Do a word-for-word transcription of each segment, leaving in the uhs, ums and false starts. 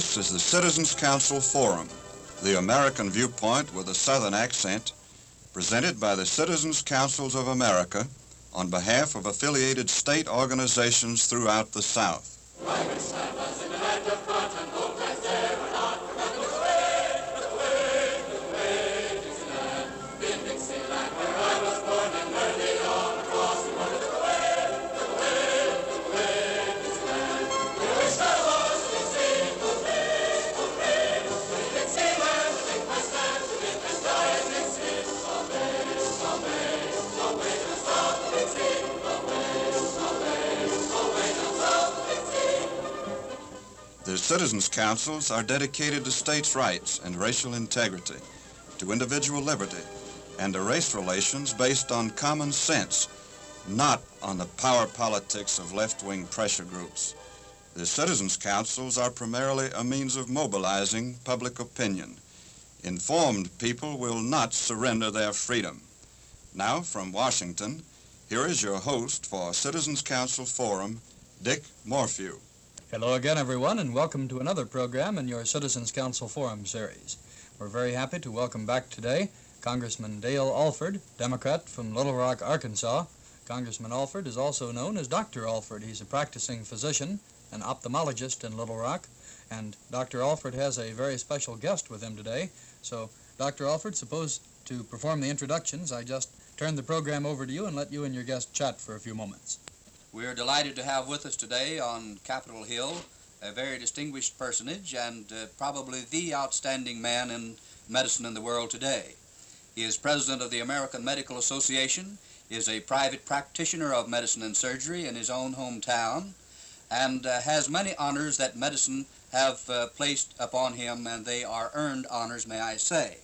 This is the Citizens Council Forum, the American viewpoint with a Southern accent, presented by the Citizens Councils of America on behalf of affiliated state organizations throughout the South. The Citizens Councils are dedicated to states' rights and racial integrity, to individual liberty, and to race relations based on common sense, not on the power politics of left-wing pressure groups. The Citizens Councils are primarily a means of mobilizing public opinion. Informed people will not surrender their freedom. Now, from Washington, here is your host for Citizens Council Forum, Dick Morphew. Hello again, everyone, and welcome to another program in your Citizens Council Forum series. We're very happy to welcome back today Congressman Dale Alford, Democrat from Little Rock, Arkansas. Congressman Alford is also known as Doctor Alford. He's a practicing physician, an ophthalmologist in Little Rock, and Doctor Alford has a very special guest with him today. So, Doctor Alford, suppose to perform the introductions, I just turn the program over to you and let you and your guest chat for a few moments. We're delighted to have with us today on Capitol Hill a very distinguished personage and uh, probably the outstanding man in medicine in the world today. He is president of the American Medical Association, is a private practitioner of medicine and surgery in his own hometown, and uh, has many honors that medicine have uh, placed upon him, and they are earned honors, may I say.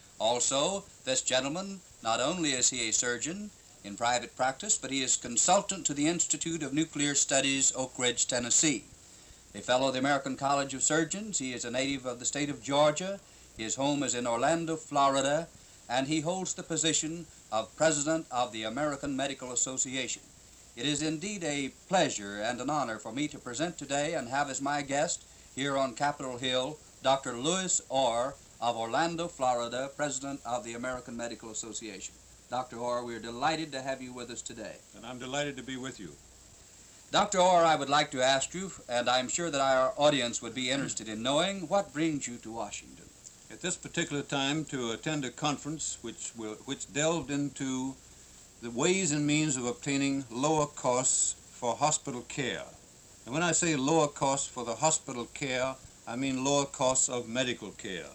Also, this gentleman, not only is he a surgeon in private practice, but he is consultant to the Institute of Nuclear Studies, Oak Ridge, Tennessee. A fellow of the American College of Surgeons, he is a native of the state of Georgia. His home is in Orlando, Florida, and he holds the position of President of the American Medical Association. It is indeed a pleasure and an honor for me to present today and have as my guest here on Capitol Hill, Doctor Louis Orr of Orlando, Florida, President of the American Medical Association. Doctor Orr, we're delighted to have you with us today. And I'm delighted to be with you. Doctor Orr, I would like to ask you, and I'm sure that our audience would be interested in knowing, what brings you to Washington? At this particular time, to attend a conference which will, which delved into the ways and means of obtaining lower costs for hospital care. And when I say lower costs for the hospital care, I mean lower costs of medical care.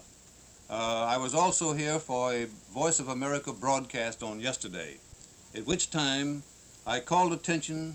Uh, I was also here for a Voice of America broadcast on yesterday, at which time I called attention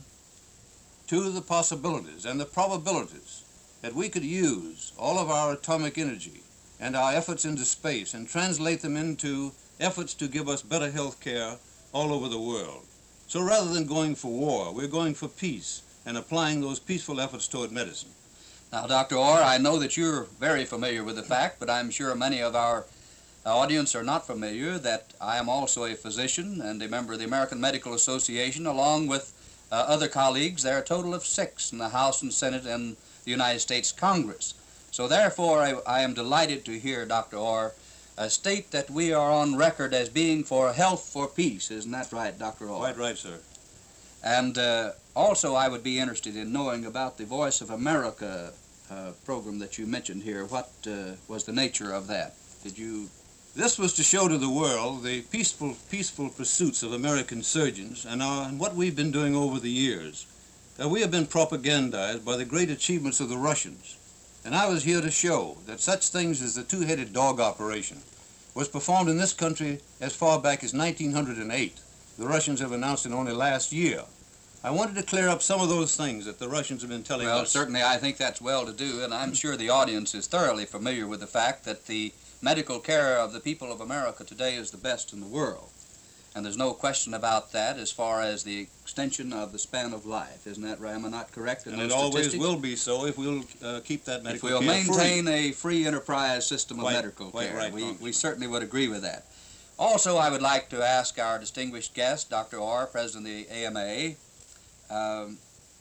to the possibilities and the probabilities that we could use all of our atomic energy and our efforts into space and translate them into efforts to give us better health care all over the world. So rather than going for war, we're going for peace and applying those peaceful efforts toward medicine. Now, Doctor Orr, I know that you're very familiar with the fact, but I'm sure many of our audience are not familiar that I am also a physician and a member of the American Medical Association, along with uh, other colleagues. There are a total of six in the House and Senate and the United States Congress. So therefore, I, I am delighted to hear Doctor Orr uh, state that we are on record as being for health for peace. Isn't that right, Doctor Orr? Quite right, sir. And uh, also I would be interested in knowing about the Voice of America uh, program that you mentioned here. What uh, was the nature of that? Did you... This was to show to the world the peaceful, peaceful pursuits of American surgeons and, our, and what we've been doing over the years. Uh, we have been propagandized by the great achievements of the Russians. And I was here to show that such things as the two-headed dog operation was performed in this country as far back as nineteen oh eight. The Russians have announced it only last year. I wanted to clear up some of those things that the Russians have been telling well, us. Well, certainly I think that's well to do, and I'm sure the audience is thoroughly familiar with the fact that the medical care of the people of America today is the best in the world. And there's no question about that as far as the extension of the span of life. Isn't that right? Am I not correct in and those it always statistics? will be so if we'll uh, keep that medical care free. If we'll maintain free. a free enterprise system of quite, medical quite care. Right, we, Congressman. we certainly would agree with that. Also, I would like to ask our distinguished guest, Doctor Orr, President of the A M A, um,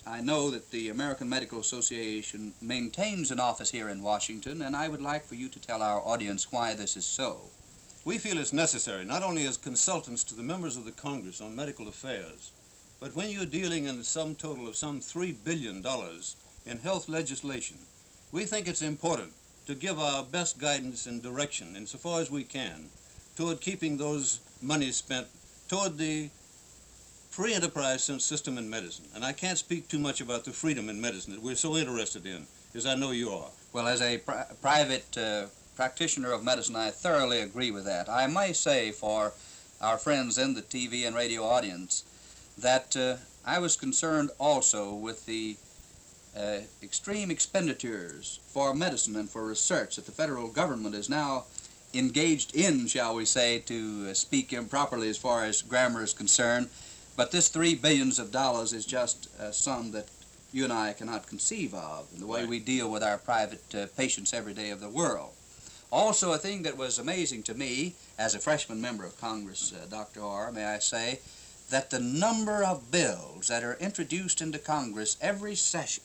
I know that the American Medical Association maintains an office here in Washington, and I would like for you to tell our audience why this is so. We feel it's necessary, not only as consultants to the members of the Congress on medical affairs, but when you're dealing in the sum total of some three billion dollars in health legislation, we think it's important to give our best guidance and direction, insofar as we can, toward keeping those monies spent toward the free enterprise system in medicine. And I can't speak too much about the freedom in medicine that we're so interested in, as I know you are. Well, as a pri private uh, practitioner of medicine, I thoroughly agree with that. I may say for our friends in the T V and radio audience that uh, I was concerned also with the uh, extreme expenditures for medicine and for research that the federal government is now engaged in, shall we say, to uh, speak improperly as far as grammar is concerned. But this three billions of dollars is just a sum that you and I cannot conceive of in the way Right. we deal with our private uh, patients every day of the world. Also, a thing that was amazing to me as a freshman member of Congress, uh, Doctor Orr, may I say, that the number of bills that are introduced into Congress every session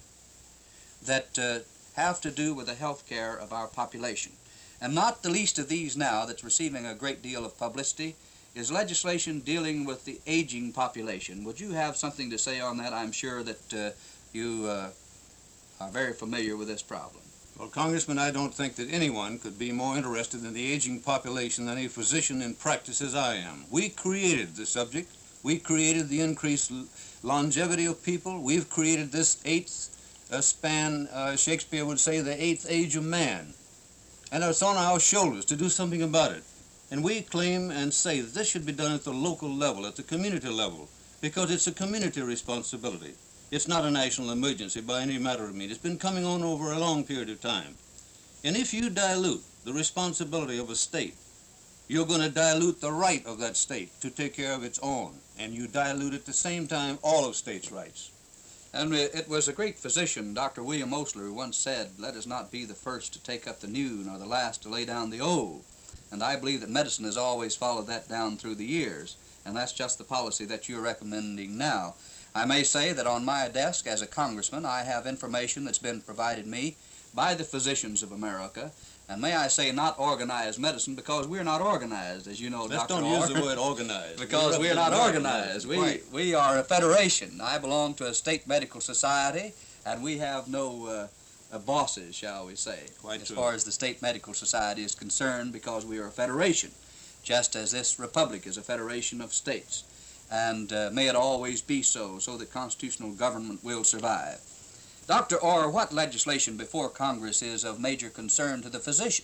that uh, have to do with the health care of our population. And not the least of these now that's receiving a great deal of publicity is legislation dealing with the aging population. Would you have something to say on that? I'm sure that uh, you uh, are very familiar with this problem. Well, Congressman, I don't think that anyone could be more interested in the aging population than a physician in practice as I am. We created the subject. We created the increased longevity of people. We've created this eighth uh, span, uh, Shakespeare would say, the eighth age of man. And it's on our shoulders to do something about it. And we claim and say that this should be done at the local level, at the community level, because it's a community responsibility. It's not a national emergency by any matter of means. It's been coming on over a long period of time. And if you dilute the responsibility of a state, you're going to dilute the right of that state to take care of its own. And you dilute at the same time all of states' rights. And it was a great physician, Doctor William Osler, who once said, "Let us not be the first to take up the new, nor the last to lay down the old." And I believe that medicine has always followed that down through the years, and that's just the policy that you're recommending now. I may say that on my desk as a congressman, I have information that's been provided me by the physicians of America, and may I say not organized medicine, because we're not organized, as you know, Let's Doctor don't Orr. use the word organized. Because we're not organized. We, Right. we are a federation. I belong to a state medical society, and we have no uh, uh, bosses, shall we say, Quite as true. far as the state medical society is concerned, because we are a federation, just as this republic is a federation of states. And uh, may it always be so, so that constitutional government will survive. Doctor Orr, what legislation before Congress is of major concern to the physician?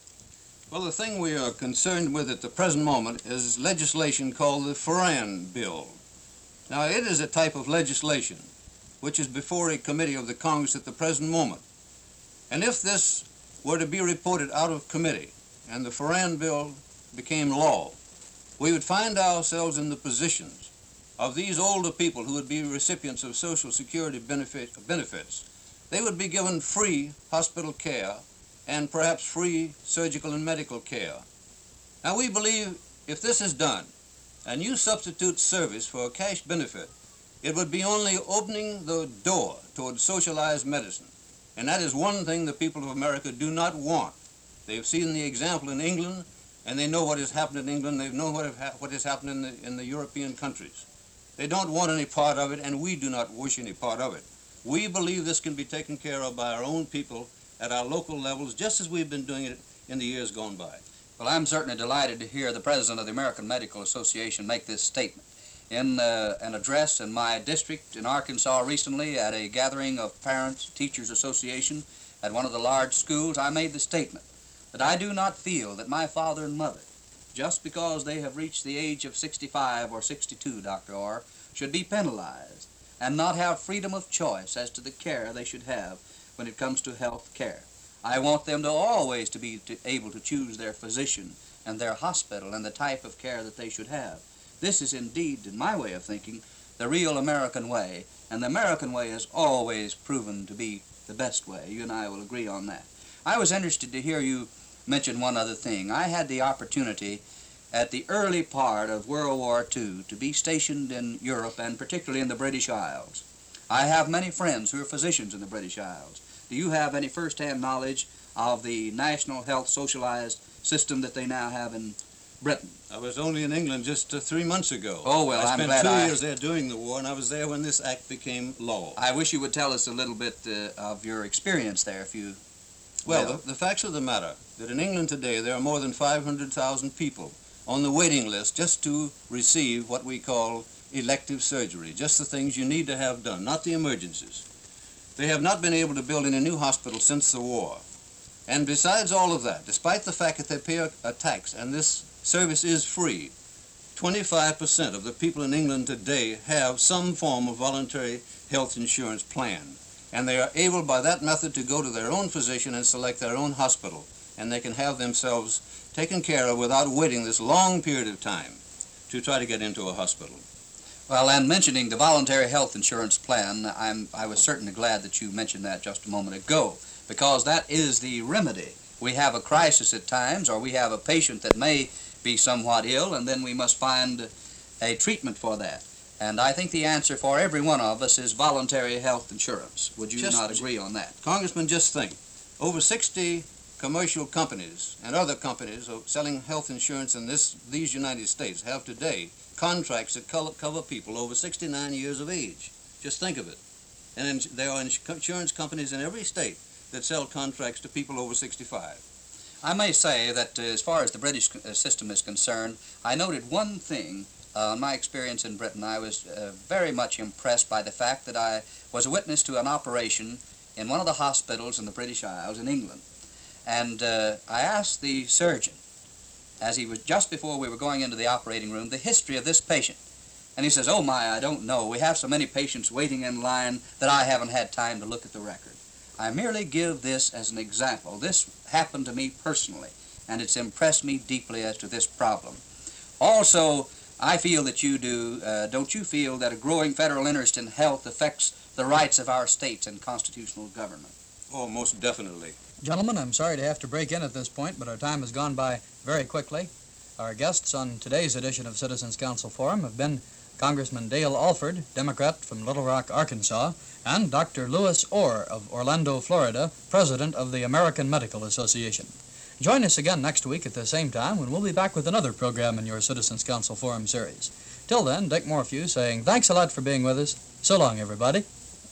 Well, the thing we are concerned with at the present moment is legislation called the Ferran Bill. Now, it is a type of legislation which is before a committee of the Congress at the present moment. And if this were to be reported out of committee and the Ferran Bill became law, we would find ourselves in the positions of these older people who would be recipients of Social Security benefit, benefits. They would be given free hospital care and perhaps free surgical and medical care. Now, we believe if this is done, and you substitute service for a cash benefit, it would be only opening the door toward socialized medicine. And that is one thing the people of America do not want. They've seen the example in England, and they know what has happened in England. They know what, have ha what has happened in the, in the European countries. They don't want any part of it, and we do not wish any part of it. We believe this can be taken care of by our own people at our local levels, just as we've been doing it in the years gone by. Well, I'm certainly delighted to hear the president of the American Medical Association make this statement. In uh, an address in my district in Arkansas recently at a gathering of Parents Teachers Association at one of the large schools, I made the statement that I do not feel that my father and mother, just because they have reached the age of sixty-five or sixty-two, Doctor Orr, should be penalized and not have freedom of choice as to the care they should have when it comes to health care. I want them to always to be to, able to choose their physician and their hospital and the type of care that they should have. This is indeed, in my way of thinking, the real American way, and the American way has always proven to be the best way. You and I will agree on that. I was interested to hear you mention one other thing. I had the opportunity at the early part of World War Two to be stationed in Europe, and particularly in the British Isles. I have many friends who are physicians in the British Isles. Do you have any first-hand knowledge of the national health socialized system that they now have in Britain? I was only in England just uh, three months ago. Oh, well, I I'm spent glad two I... years there during the war, and I was there when this act became law. I wish you would tell us a little bit uh, of your experience there, if you Well, will. the, the facts of the matter, that in England today there are more than five hundred thousand people on the waiting list just to receive what we call elective surgery, just the things you need to have done, not the emergencies. They have not been able to build any new hospital since the war. And besides all of that, despite the fact that they pay a, a tax and this service is free, twenty-five percent of the people in England today have some form of voluntary health insurance plan. And they are able by that method to go to their own physician and select their own hospital. And they can have themselves taken care of without waiting this long period of time to try to get into a hospital. Well, and mentioning the voluntary health insurance plan, I'm, I was certainly glad that you mentioned that just a moment ago, because that is the remedy. We have a crisis at times, or we have a patient that may be somewhat ill, and then we must find a treatment for that. And I think the answer for every one of us is voluntary health insurance. Would you Just- not agree on that? Congressman, just think, over sixty commercial companies and other companies of selling health insurance in this, these United States have today contracts that co- cover people over sixty-nine years of age. Just think of it. And ins- there are ins- insurance companies in every state that sell contracts to people over sixty-five. I may say that uh, as far as the British uh, system is concerned, I noted one thing uh, in my experience in Britain. I was uh, very much impressed by the fact that I was a witness to an operation in one of the hospitals in the British Isles in England. And uh, I asked the surgeon, as he was just before we were going into the operating room, the history of this patient. And he says, "Oh my, I don't know. We have so many patients waiting in line that I haven't had time to look at the record." I merely give this as an example. This happened to me personally, and it's impressed me deeply as to this problem. Also, I feel that you do, uh, don't you feel that a growing federal interest in health affects the rights of our states and constitutional government? Oh, most definitely. Gentlemen, I'm sorry to have to break in at this point, but our time has gone by very quickly. Our guests on today's edition of Citizens Council Forum have been Congressman Dale Alford, Democrat from Little Rock, Arkansas, and Doctor Lewis Orr of Orlando, Florida, President of the American Medical Association. Join us again next week at the same time when we'll be back with another program in your Citizens Council Forum series. Till then, Dick Morphew saying thanks a lot for being with us. So long, everybody.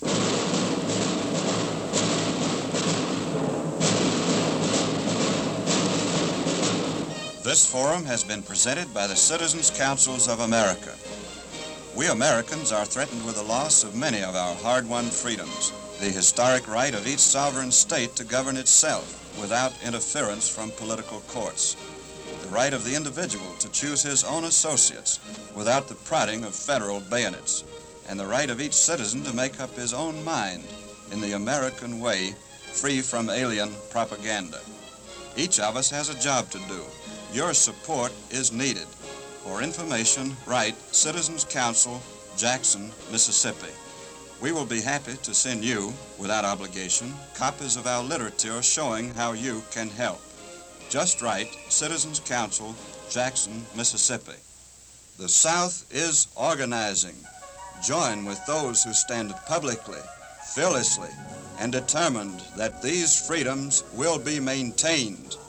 This forum has been presented by the Citizens Councils of America. We Americans are threatened with the loss of many of our hard-won freedoms, the historic right of each sovereign state to govern itself without interference from political courts, the right of the individual to choose his own associates without the prodding of federal bayonets, and the right of each citizen to make up his own mind in the American way, free from alien propaganda. Each of us has a job to do. Your support is needed. For information, write Citizens Council, Jackson, Mississippi. We will be happy to send you, without obligation, copies of our literature showing how you can help. Just write Citizens Council, Jackson, Mississippi. The South is organizing. Join with those who stand publicly, fearlessly, and determined that these freedoms will be maintained.